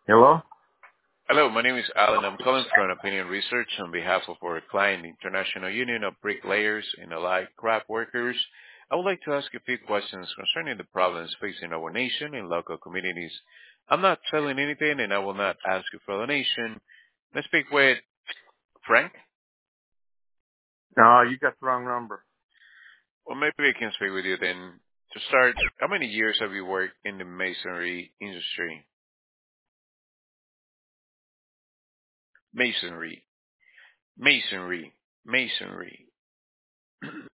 Hello? Hello, my name is Alan. I'm calling from Opinion Research on behalf of our client, International Union of Bricklayers and Allied Craft Workers. I would like to ask a few questions concerning the problems facing our nation and local communities. I'm not selling anything, and I will not ask you for a donation. Let's speak with Frank, No, you got the wrong number. or maybe I can speak with you then. To start, how many years have you worked in the masonry industry? Masonry, masonry, masonry.